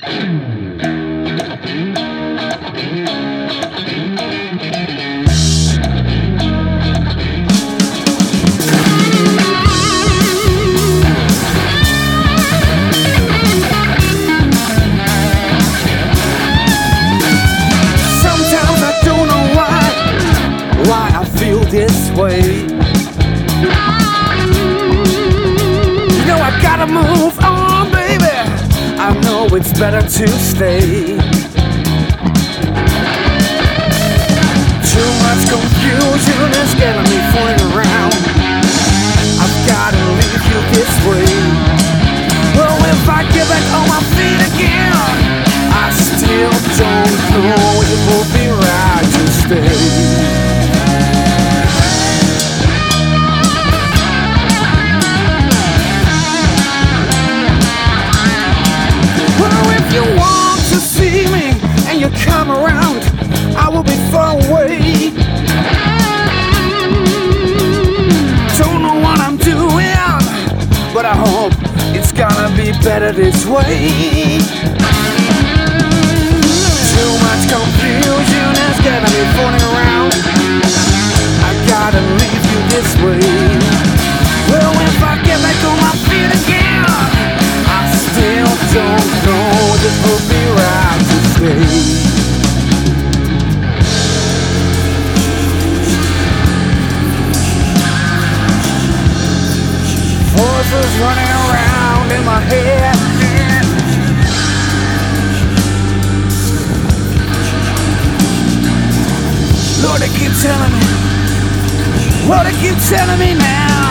Sometimes I don't know why I feel this way. You know I gotta move on, baby. I know it's better to stay. Too much confusion is getting me fooling around. I've gotta leave you this way. Well, if I get back on my feet again, I still don't know if it will be right to stay. You want to see me and you come around, I will be far away. Don't know what I'm doing, but I hope it's gonna be better this way. Too much confusion is getting me fooling around. I gotta leave you this way. Well, if I get back on my feet again, I still don't know if it will be right to stay. Voices running around in my head. Lord, they keep telling me, Lord, they keep telling me now.